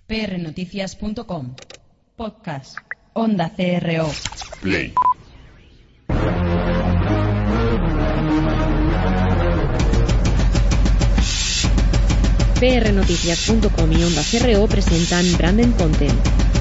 prnoticias.com. Podcast. Onda CRO. Play. prnoticias.com y Onda CRO presentan Branded Content.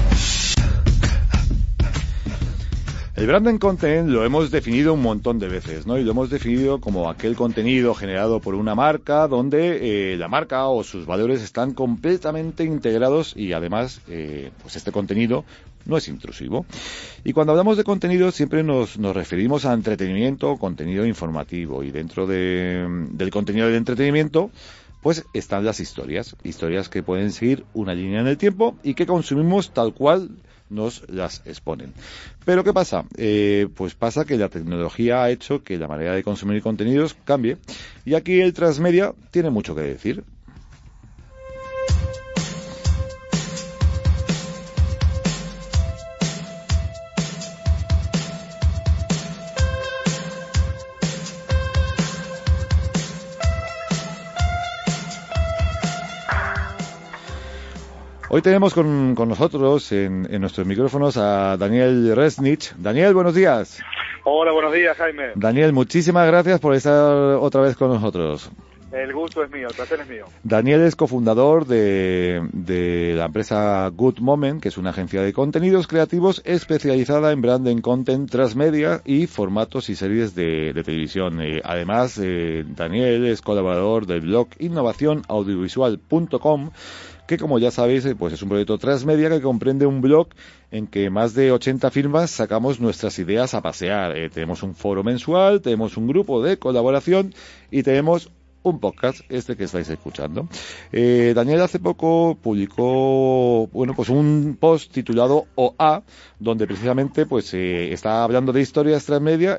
El branded content lo hemos definido un montón de veces, ¿no? Y lo hemos definido como aquel contenido generado por una marca donde la marca o sus valores están completamente integrados y además, pues este contenido no es intrusivo. Y cuando hablamos de contenido siempre nos referimos a entretenimiento o contenido informativo. Y dentro del contenido del entretenimiento, pues están las historias que pueden seguir una línea en el tiempo y que consumimos tal cual nos las exponen. Pero ¿qué pasa? Pues pasa que la tecnología ha hecho que la manera de consumir contenidos cambie y aquí el transmedia tiene mucho que decir. Hoy tenemos con nosotros en nuestros micrófonos a Daniel Resnich. Daniel, buenos días. Hola, buenos días, Jaime. Daniel, muchísimas gracias por estar otra vez con nosotros. El gusto es mío, el placer es mío. Daniel es cofundador de la empresa Good Moment, que es una agencia de contenidos creativos especializada en branding content transmedia y formatos y series de televisión. Además, Daniel es colaborador del blog innovacionaudiovisual.com, que como ya sabéis, pues es un proyecto transmedia que comprende un blog en que más de 80 firmas sacamos nuestras ideas a pasear. Tenemos un foro mensual, tenemos un grupo de colaboración y tenemos un podcast, este que estáis escuchando. Daniel hace poco publicó, pues un post titulado OA, donde precisamente pues está hablando de historias transmedia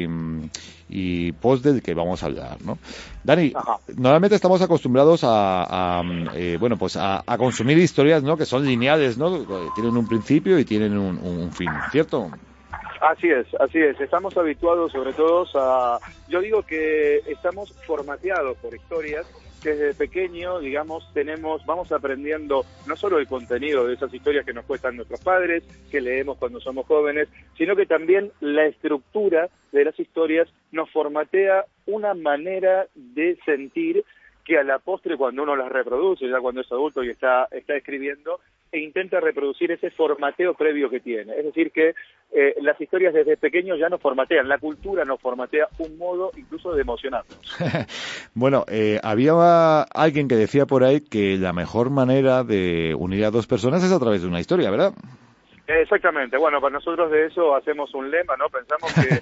y post del que vamos a hablar, ¿no? Dani, Ajá. Normalmente estamos acostumbrados a consumir historias, ¿no? Que son lineales, ¿no? Tienen un principio y tienen un fin, ¿cierto? Así es. Estamos habituados sobre todo yo digo que estamos formateados por historias que desde pequeño, digamos, vamos aprendiendo no solo el contenido de esas historias que nos cuentan nuestros padres, que leemos cuando somos jóvenes, sino que también la estructura de las historias nos formatea una manera de sentir que a la postre, cuando uno las reproduce, ya cuando es adulto y está escribiendo, e intenta reproducir ese formateo previo que tiene. Es decir, que las historias desde pequeños ya nos formatean, la cultura nos formatea un modo incluso de emocionarnos. Bueno, había alguien que decía por ahí que la mejor manera de unir a dos personas es a través de una historia, ¿verdad? Exactamente. Bueno, para nosotros de eso hacemos un lema, ¿no? Pensamos que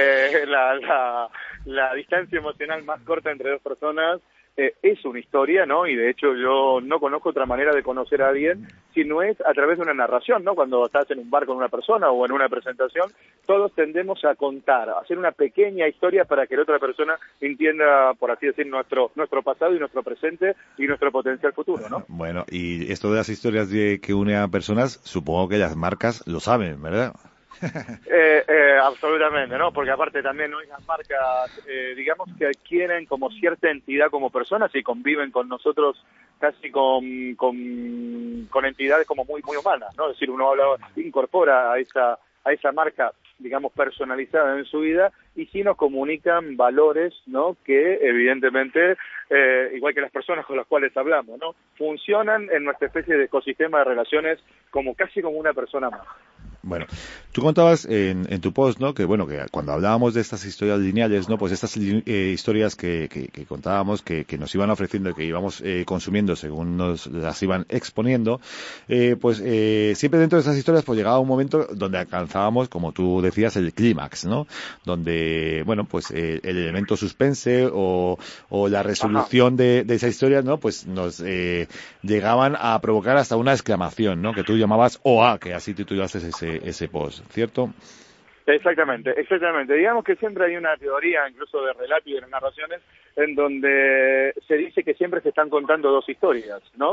la distancia emocional más corta entre dos personas es una historia, ¿no? Y de hecho yo no conozco otra manera de conocer a alguien si no es a través de una narración, ¿no? Cuando estás en un bar con una persona o en una presentación, todos tendemos a contar, a hacer una pequeña historia para que la otra persona entienda, por así decir, nuestro pasado y nuestro presente y nuestro potencial futuro, ¿no? Bueno, y esto de las historias que une a personas, supongo que las marcas lo saben, ¿verdad? Absolutamente, ¿no? Porque aparte también hoy las marcas, digamos que adquieren como cierta entidad como personas y conviven con nosotros casi con entidades como muy humanas, ¿no? Es decir, uno incorpora a esa marca, digamos, personalizada en su vida y sí nos comunican valores, ¿no? Que evidentemente, igual que las personas con las cuales hablamos, ¿no? Funcionan en nuestra especie de ecosistema de relaciones casi como una persona más. Bueno, tú contabas en tu post, ¿no? Que cuando hablábamos de estas historias lineales, ¿no? Pues estas historias que contábamos, que nos iban ofreciendo y que íbamos consumiendo según nos las iban exponiendo, siempre dentro de esas historias pues llegaba un momento donde alcanzábamos, como tú decías, el clímax, ¿no? Donde, el elemento suspense o la resolución de esa historia, ¿no? Pues nos llegaban a provocar hasta una exclamación, ¿no? Que tú llamabas OA, que así titulaste ese post, ¿cierto? Exactamente. Digamos que siempre hay una teoría, incluso de relato y de narraciones, en donde se dice que siempre se están contando dos historias, ¿no?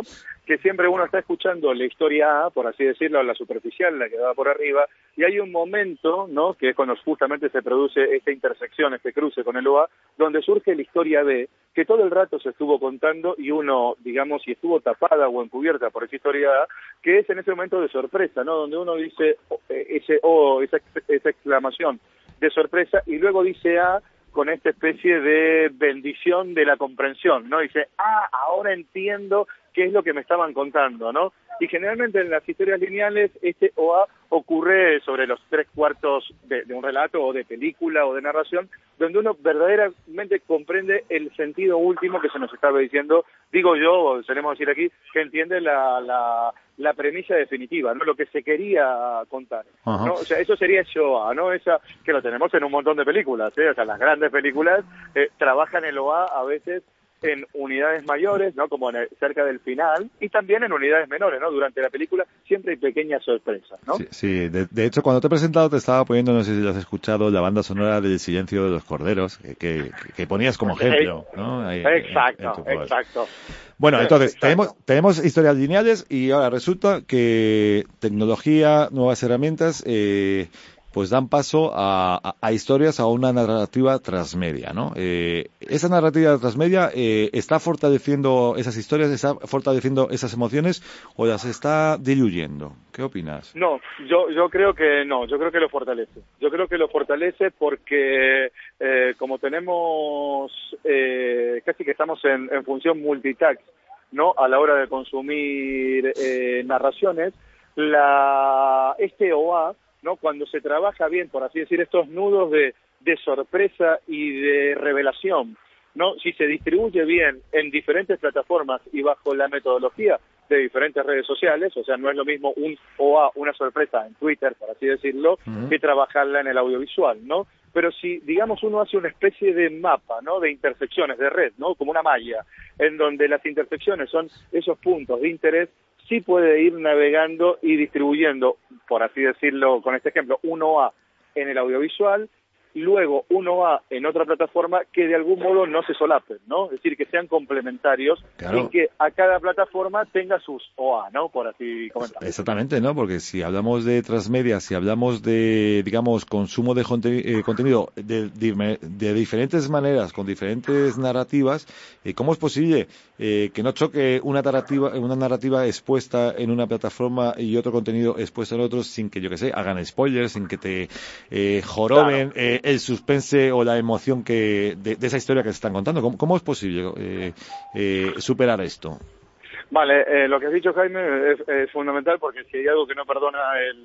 que siempre uno está escuchando la historia A, por así decirlo, la superficial, la que va por arriba, y hay un momento, ¿no?, que es cuando justamente se produce esta intersección, este cruce con el OA, donde surge la historia B, que todo el rato se estuvo contando y uno, digamos, si estuvo tapada o encubierta por esa historia A, que es en ese momento de sorpresa, ¿no?, donde uno dice ese O, esa exclamación de sorpresa, y luego dice A con esta especie de bendición de la comprensión, ¿no? Dice, ahora entiendo qué es lo que me estaban contando, ¿no? Y generalmente en las historias lineales este OA ocurre sobre los 3/4 de un relato o de película o de narración, donde uno verdaderamente comprende el sentido último que se nos estaba diciendo, digo yo, o solemos decir aquí, que entiende la premisa definitiva, ¿no?, lo que se quería contar, ¿no? O sea, eso sería ese OA, ¿no? Esa que lo tenemos en un montón de películas, ¿eh? O sea, las grandes películas trabajan el OA a veces en unidades mayores, ¿no?, como cerca del final, y también en unidades menores, ¿no? Durante la película siempre hay pequeñas sorpresas, ¿no? Sí. De hecho, cuando te he presentado te estaba poniendo, no sé si lo has escuchado, la banda sonora del Silencio de los Corderos, que ponías como ejemplo, ¿no? Exacto. Bueno, entonces, tenemos historias lineales y ahora resulta que tecnología, nuevas herramientas, pues dan paso a historias, a una narrativa transmedia, ¿no? Esa narrativa transmedia está fortaleciendo esas historias, está fortaleciendo esas emociones o las está diluyendo. ¿Qué opinas? No, yo creo que no, yo creo que lo fortalece. Yo creo que lo fortalece porque como tenemos casi que estamos en función multitask, ¿no?, a la hora de consumir narraciones, este OA, ¿no?, cuando se trabaja bien, por así decir, estos nudos de sorpresa y de revelación, ¿no?, si se distribuye bien en diferentes plataformas y bajo la metodología de diferentes redes sociales, o sea, no es lo mismo un OA, una sorpresa en Twitter, por así decirlo, que trabajarla en el audiovisual, ¿no? Pero si, digamos, uno hace una especie de mapa, ¿no?, de intersecciones, de red, ¿no?, como una malla, en donde las intersecciones son esos puntos de interés, sí puede ir navegando y distribuyendo, por así decirlo, con este ejemplo, un OA en el audiovisual, luego un OA en otra plataforma que de algún modo no se solapen, ¿no? Es decir, que sean complementarios, claro, y que a cada plataforma tenga sus OA, ¿no?, por así comentar. Exactamente, ¿no? Porque si hablamos de transmedia, si hablamos de, digamos, consumo de contenido de diferentes maneras, con diferentes narrativas, ¿cómo es posible que no choque una narrativa expuesta en una plataforma y otro contenido expuesto en otro sin que, yo que sé, hagan spoilers, sin que te joroben, claro, el suspense o la emoción de esa historia que se están contando? ¿Cómo es posible superar esto? Vale, lo que has dicho, Jaime, es fundamental, porque si hay algo que no perdona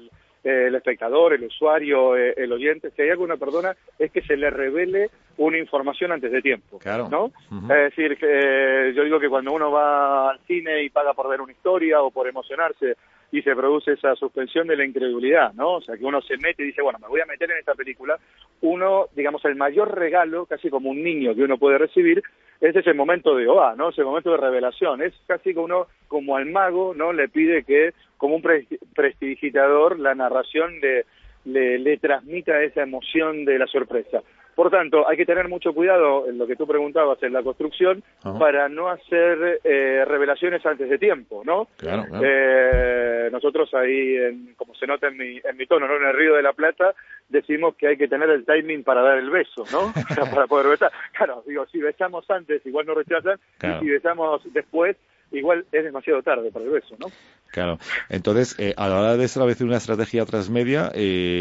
el espectador, el usuario, el oyente, si hay algo que no perdona es que se le revele una información antes de tiempo, claro, ¿no? Es decir, que yo digo que cuando uno va al cine y paga por ver una historia o por emocionarse y se produce esa suspensión de la incredulidad, ¿no? O sea, que uno se mete y dice, bueno, me voy a meter en esta película, uno, digamos, el mayor regalo, casi como un niño que uno puede recibir, es ese momento de OA, ¿no? Ese momento de revelación. Es casi que uno, como al mago, ¿no?, le pide que, como un prestidigitador, la narración le transmita esa emoción de la sorpresa. Por tanto, hay que tener mucho cuidado en lo que tú preguntabas en la construcción, para no hacer revelaciones antes de tiempo, ¿no? Claro. Nosotros ahí, como se nota en mi tono, ¿no?, en el Río de la Plata, decimos que hay que tener el timing para dar el beso, ¿no? O sea, para poder besar. Claro, digo, si besamos antes, igual no rechazan, claro, y si besamos después, igual es demasiado tarde para el beso, ¿no? Claro. Entonces, a la hora de establecer una estrategia transmedia,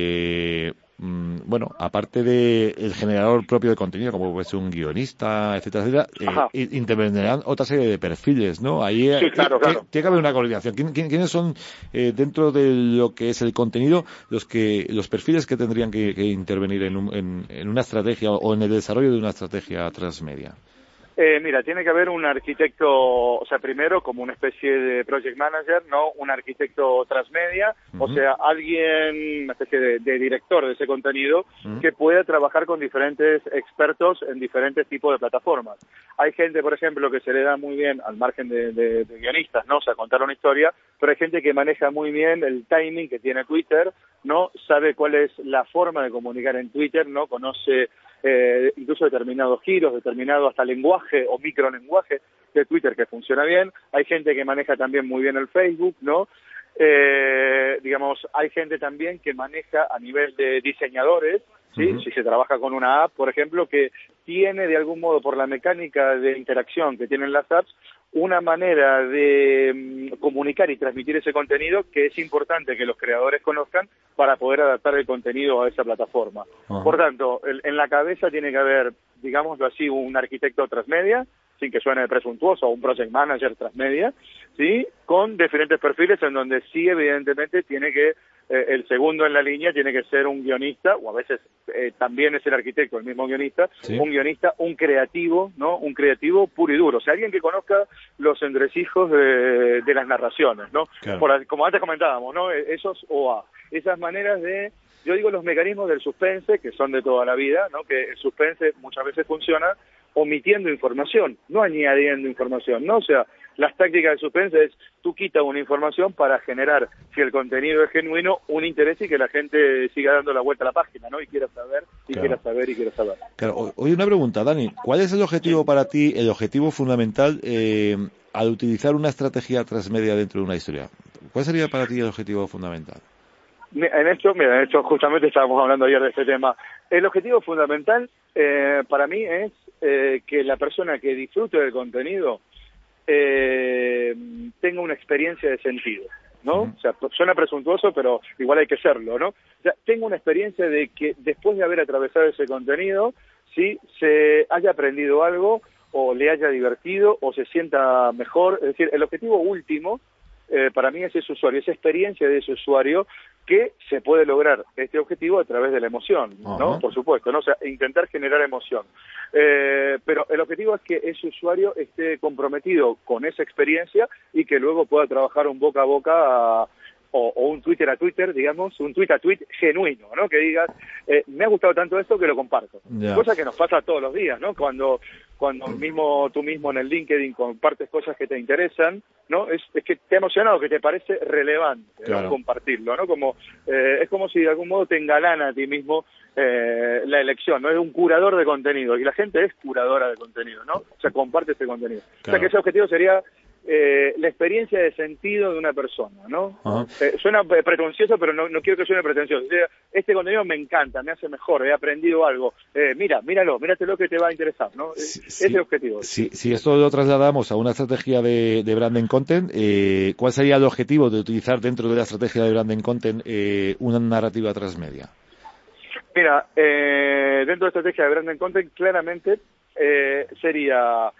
bueno, aparte de el generador propio de contenido, como puede ser un guionista, etcétera, intervendrán otra serie de perfiles, ¿no? Ahí sí, claro. Tiene que haber una coordinación. ¿Quiénes son, dentro de lo que es el contenido, los perfiles que tendrían que intervenir en una estrategia o en el desarrollo de una estrategia transmedia? Mira, tiene que haber un arquitecto, o sea, primero como una especie de project manager, ¿no? Un arquitecto transmedia, o sea, alguien, una especie de director de ese contenido, que pueda trabajar con diferentes expertos en diferentes tipos de plataformas. Hay gente, por ejemplo, que se le da muy bien, al margen de guionistas, ¿no? O sea, contar una historia, pero hay gente que maneja muy bien el timing que tiene Twitter ¿no? Sabe cuál es la forma de comunicar en Twitter, ¿no? Conoce incluso determinados giros, determinado hasta lenguaje o microlenguaje de Twitter que funciona bien. Hay gente que maneja también muy bien el Facebook, ¿no? Digamos, hay gente también que maneja a nivel de diseñadores, ¿sí? Si se trabaja con una app, por ejemplo, que tiene de algún modo, por la mecánica de interacción que tienen las apps, una manera de comunicar y transmitir ese contenido que es importante que los creadores conozcan para poder adaptar el contenido a esa plataforma. Por tanto, en la cabeza tiene que haber, digámoslo así, un arquitecto transmedia, sin que suene presuntuoso, o un project manager transmedia, ¿sí? Con diferentes perfiles en donde sí, evidentemente, tiene que el segundo en la línea tiene que ser un guionista, o a veces también es el arquitecto, el mismo guionista, ¿sí? Un guionista, un creativo, ¿no? Un creativo puro y duro, o sea, alguien que conozca los entresijos de las narraciones, ¿no? Claro. Como antes comentábamos, ¿no? Esos OA, esas maneras de, yo digo los mecanismos del suspense, que son de toda la vida, ¿no? Que el suspense muchas veces funciona omitiendo información, no añadiendo información, ¿no? O sea, las tácticas de suspense es, tú quitas una información para generar, si el contenido es genuino, un interés y que la gente siga dando la vuelta a la página, ¿no? Y quiera saber, y claro. Quiera saber, y quiera saber. Claro. Oye, una pregunta, Dani. ¿Cuál es el objetivo para ti, el objetivo fundamental al utilizar una estrategia transmedia dentro de una historia? ¿Cuál sería para ti el objetivo fundamental? En esto justamente estábamos hablando ayer de este tema. El objetivo fundamental para mí es que la persona que disfrute del contenido tenga una experiencia de sentido, ¿no? O sea, suena presuntuoso, pero igual hay que serlo, ¿no? O sea, tengo una experiencia de que después de haber atravesado ese contenido, sí, se haya aprendido algo, o le haya divertido, o se sienta mejor. Es decir, el objetivo último para mí es ese usuario, esa experiencia de ese usuario, que se puede lograr este objetivo a través de la emoción, ¿no? Por supuesto, ¿no? O sea, intentar generar emoción. Pero el objetivo es que ese usuario esté comprometido con esa experiencia y que luego pueda trabajar un boca a boca o un Twitter a Twitter, digamos, un tweet a tweet genuino, ¿no? Que digas, me ha gustado tanto esto que lo comparto. Yeah. Cosa que nos pasa todos los días, ¿no? Cuando tú mismo en el LinkedIn compartes cosas que te interesan, ¿no? Es que te ha emocionado, que te parece relevante, claro, ¿no? Compartirlo, ¿no? Como es como si de algún modo te engalana a ti mismo la elección, ¿no? Es un curador de contenido, y la gente es curadora de contenido, ¿no? O sea, comparte ese contenido. Claro. O sea, que ese objetivo sería la experiencia de sentido de una persona, ¿no? Suena pretencioso, pero no quiero que suene pretencioso. O sea, este contenido me encanta, me hace mejor, he aprendido algo. Míratelo que te va a interesar, ¿no? Sí, ese es el objetivo. Si esto lo trasladamos a una estrategia de branding content, ¿cuál sería el objetivo de utilizar dentro de la estrategia de branding content una narrativa transmedia? Mira, dentro de la estrategia de branding content, claramente sería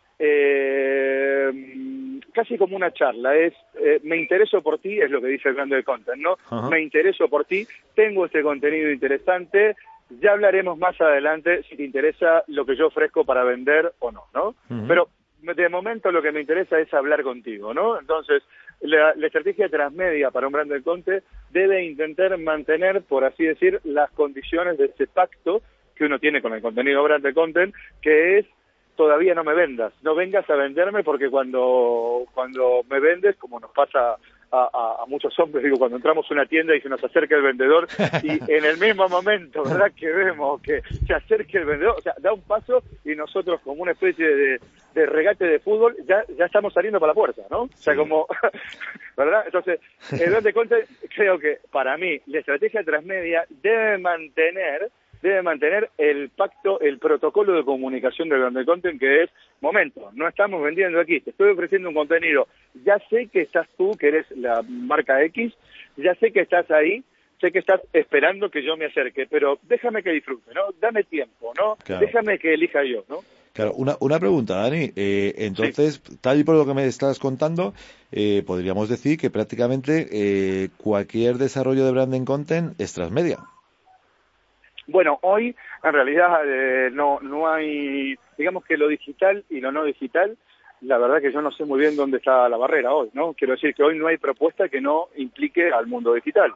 casi como una charla, es me intereso por ti, es lo que dice el branding content, ¿no? Me intereso por ti, tengo este contenido interesante, ya hablaremos más adelante si te interesa lo que yo ofrezco para vender o no, ¿no? Pero de momento lo que me interesa es hablar contigo, ¿no? Entonces, la estrategia transmedia para un branding content debe intentar mantener, por así decir, las condiciones de ese pacto que uno tiene con el contenido branding content, que es: todavía no me vendas, no vengas a venderme, porque cuando me vendes, como nos pasa a muchos hombres, digo, cuando entramos a una tienda y se nos acerca el vendedor, y en el mismo momento, ¿verdad?, que vemos que se acerca el vendedor, o sea, da un paso y nosotros, como una especie de regate de fútbol, ya estamos saliendo para la puerta, ¿no? O sea, como, ¿verdad? Entonces, el branding content, creo que para mí la estrategia transmedia debe mantener el pacto, el protocolo de comunicación del branding content, que es: momento, no estamos vendiendo aquí, te estoy ofreciendo un contenido, ya sé que estás tú, que eres la marca X, ya sé que estás ahí, sé que estás esperando que yo me acerque, pero déjame que disfrute, ¿no? Dame tiempo, ¿no? Claro. Déjame que elija yo, ¿no? Claro, una pregunta, Dani. Entonces, sí, tal y por lo que me estás contando, podríamos decir que prácticamente cualquier desarrollo de branding content es transmedia. Bueno, hoy en realidad no hay, digamos que lo digital y lo no digital, la verdad que yo no sé muy bien dónde está la barrera hoy, ¿no? Quiero decir que hoy no hay propuesta que no implique al mundo digital.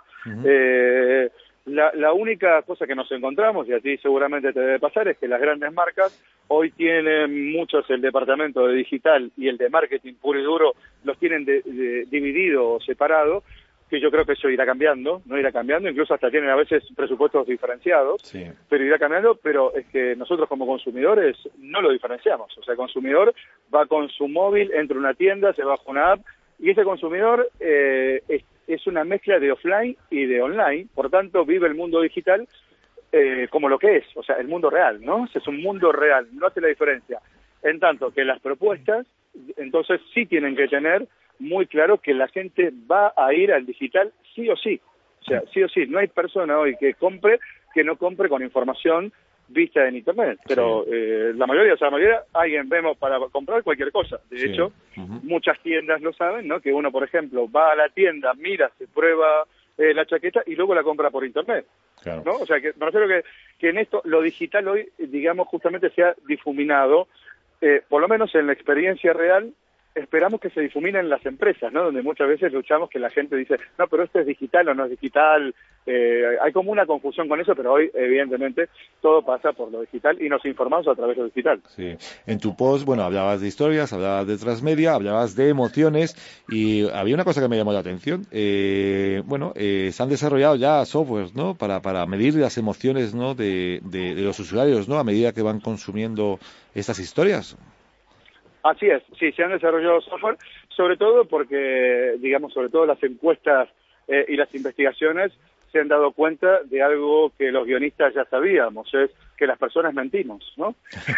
La única cosa que nos encontramos, y a ti seguramente te debe pasar, es que las grandes marcas hoy tienen muchos el departamento de digital y el de marketing puro y duro, los tienen dividido o separado, que yo creo que eso irá cambiando, no irá cambiando, incluso hasta tienen a veces presupuestos diferenciados, Sí. pero irá cambiando, pero es que nosotros como consumidores no lo diferenciamos. O sea, el consumidor va con su móvil, entra a una tienda, se baja una app, y ese consumidor es una mezcla de offline y de online, por tanto vive el mundo digital como lo que es, o sea, el mundo real, ¿no? Es un mundo real, no hace la diferencia. En tanto que las propuestas, entonces sí tienen que tener muy claro que la gente va a ir al digital sí o sí. O sea, sí o sí, no hay persona hoy que no compre con información vista en internet, pero la mayoría, alguien vemos para comprar cualquier cosa. De hecho, muchas tiendas lo saben, ¿no? Que uno, por ejemplo, va a la tienda, mira, se prueba la chaqueta y luego la compra por internet. Claro. ¿No? O sea, que me refiero que en esto lo digital hoy, digamos, justamente se ha difuminado, por lo menos en la experiencia real. Esperamos que se difumine en las empresas, ¿no? Donde muchas veces luchamos que la gente dice, no, pero esto es digital o no es digital. Hay como una confusión con eso, pero hoy, evidentemente, todo pasa por lo digital y nos informamos a través de lo digital. Sí. En tu post, bueno, hablabas de historias, hablabas de transmedia, hablabas de emociones y había una cosa que me llamó la atención. Se han desarrollado ya softwares, ¿no? Para medir las emociones, ¿no? De los usuarios, ¿no? A medida que van consumiendo estas historias. Así es, sí, se han desarrollado software, sobre todo porque, digamos, sobre todo las encuestas y las investigaciones se han dado cuenta de algo que los guionistas ya sabíamos, es que las personas mentimos, ¿no?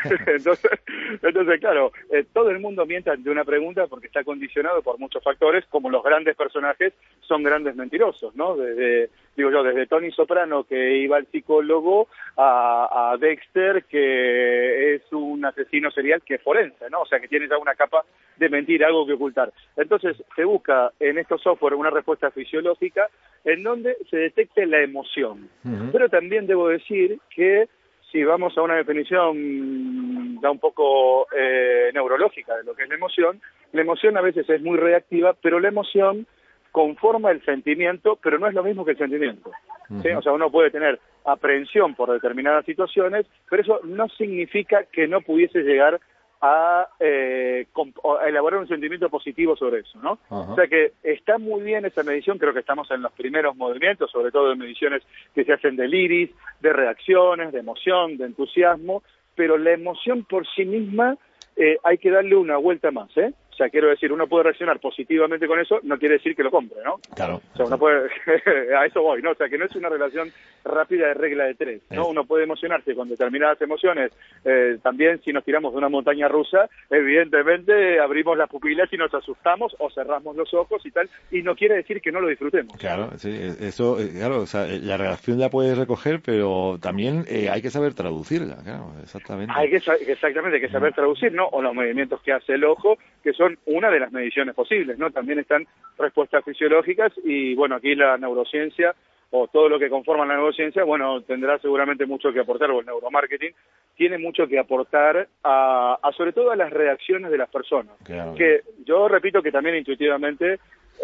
entonces, claro, todo el mundo miente ante una pregunta porque está condicionado por muchos factores, como los grandes personajes son grandes mentirosos, ¿no? Desde Tony Soprano, que iba al psicólogo, a Dexter, que es un asesino serial que es forense, ¿no? O sea, que tiene ya una capa de mentir, algo que ocultar. Entonces, se busca en estos software una respuesta fisiológica en donde se detecte la emoción. Pero también debo decir que si vamos a una definición da un poco neurológica de lo que es la emoción a veces es muy reactiva, pero la emoción conforma el sentimiento, pero no es lo mismo que el sentimiento. ¿Sí? O sea, uno puede tener aprehensión por determinadas situaciones, pero eso no significa que no pudiese llegar a elaborar un sentimiento positivo sobre eso, ¿no? O sea que está muy bien esa medición, creo que estamos en los primeros movimientos, sobre todo en mediciones que se hacen del iris, de reacciones, de emoción, de entusiasmo, pero la emoción por sí misma hay que darle una vuelta más, ¿eh? O sea, quiero decir, uno puede reaccionar positivamente con eso, no quiere decir que lo compre, ¿no? Claro. O sea, uno puede, a eso voy, ¿no? O sea, que no es una relación rápida de regla de tres, ¿no? Uno puede emocionarse con determinadas emociones. También si nos tiramos de una montaña rusa, evidentemente abrimos las pupilas y nos asustamos o cerramos los ojos y tal, y no quiere decir que no lo disfrutemos. Claro, sí, eso, claro, o sea, la reacción la puedes recoger, pero también hay que saber traducirla, claro, exactamente. Exactamente, hay que saber traducir, ¿no? O los movimientos que hace el ojo, que son una de las mediciones posibles, ¿no? También están respuestas fisiológicas y, bueno, aquí la neurociencia o todo lo que conforma la neurociencia, bueno, tendrá seguramente mucho que aportar, o el neuromarketing tiene mucho que aportar a sobre todo a las reacciones de las personas. Claro. Que yo repito que también intuitivamente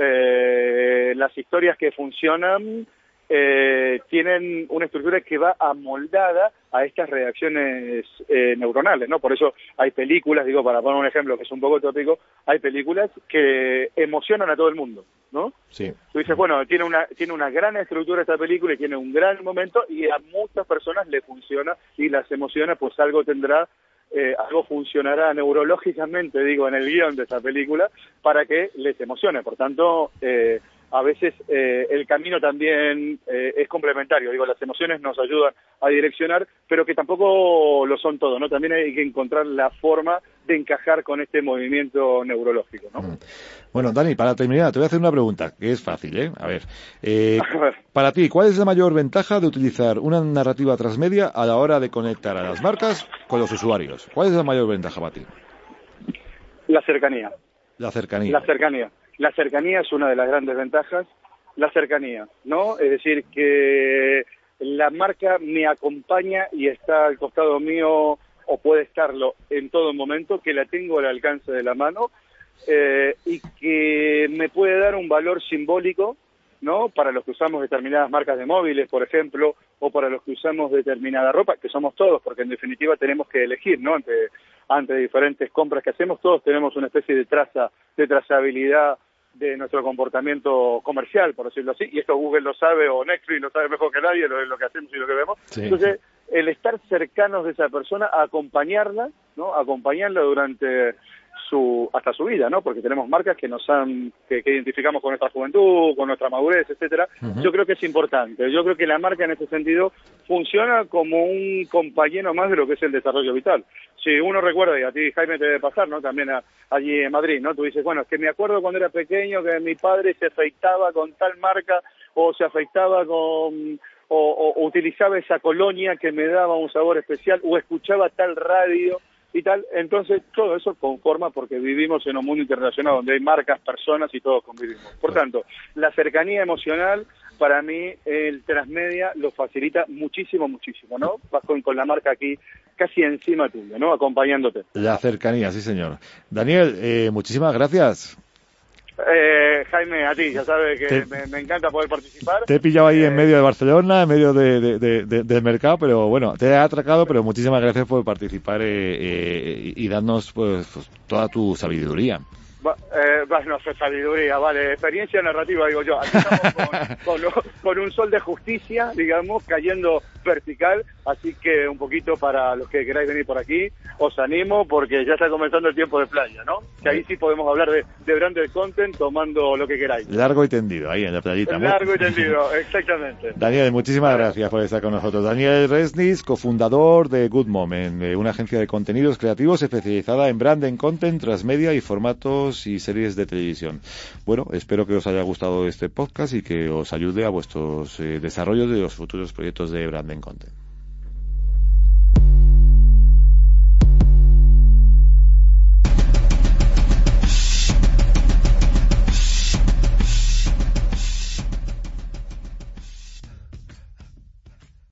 las historias que funcionan tienen una estructura que va amoldada a estas reacciones neuronales, ¿no? Por eso hay películas, digo, para poner un ejemplo que es un poco tópico, hay películas que emocionan a todo el mundo, ¿no? Sí. Tú dices, bueno, tiene una gran estructura esta película y tiene un gran momento y a muchas personas le funciona y las emociona, pues algo tendrá, algo funcionará neurológicamente, digo, en el guión de esta película para que les emocione. Por tanto, a veces el camino también es complementario. Digo, las emociones nos ayudan a direccionar, pero que tampoco lo son todo, ¿no? También hay que encontrar la forma de encajar con este movimiento neurológico, ¿no? Bueno, Dani, para terminar, te voy a hacer una pregunta, que es fácil, ¿eh? A ver, para ti, ¿cuál es la mayor ventaja de utilizar una narrativa transmedia a la hora de conectar a las marcas con los usuarios? ¿Cuál es la mayor ventaja para ti? La cercanía. La cercanía. La cercanía. La cercanía es una de las grandes ventajas, la cercanía, ¿no? Es decir, que la marca me acompaña y está al costado mío, o puede estarlo en todo momento, que la tengo al alcance de la mano, y que me puede dar un valor simbólico, ¿no? Para los que usamos determinadas marcas de móviles, por ejemplo, o para los que usamos determinada ropa, que somos todos, porque en definitiva tenemos que elegir, ¿no? Ante diferentes compras que hacemos, todos tenemos una especie de trazabilidad de nuestro comportamiento comercial, por decirlo así, y esto Google lo sabe o Netflix lo sabe mejor que nadie, lo que hacemos y lo que vemos. Sí. Entonces, el estar cercanos de esa persona, acompañarla, ¿no? Acompañarla durante hasta su vida, ¿no? Porque tenemos marcas que que identificamos con nuestra juventud, con nuestra madurez, etcétera. Yo creo que es importante. Yo creo que la marca en ese sentido funciona como un compañero más de lo que es el desarrollo vital. Si uno recuerda, y a ti, Jaime, te debe pasar, ¿no? También allí en Madrid, ¿no? Tú dices, bueno, es que me acuerdo cuando era pequeño que mi padre se afeitaba con tal marca o se afeitaba con... O utilizaba esa colonia que me daba un sabor especial o escuchaba tal radio y tal. Entonces todo eso conforma porque vivimos en un mundo internacional donde hay marcas, personas y todos convivimos. Por tanto, la cercanía emocional para mí el transmedia lo facilita muchísimo, ¿no? Vas con la marca aquí casi encima tuyo, ¿no? Acompañándote. La cercanía, sí señor. Daniel, muchísimas gracias. Jaime, a ti, ya sabes que me encanta poder participar. Te he pillado ahí en medio de Barcelona, en medio del mercado, pero bueno, te he atracado, pero muchísimas gracias por participar y darnos pues toda tu sabiduría. Bueno, sabiduría, vale, experiencia narrativa, digo yo. Aquí estamos con un sol de justicia, digamos, cayendo vertical, así que un poquito para los que queráis venir por aquí, os animo porque ya está comenzando el tiempo de playa, ¿no? Que ahí sí podemos hablar de branded content tomando lo que queráis. Largo y tendido, ahí en la playita. Largo y tendido, exactamente. Daniel, muchísimas gracias por estar con nosotros. Daniel Resnis, cofundador de Good Moment, una agencia de contenidos creativos especializada en branded content, transmedia y formatos y series de televisión. Bueno, espero que os haya gustado este podcast y que os ayude a vuestros desarrollos de los futuros proyectos de branding content.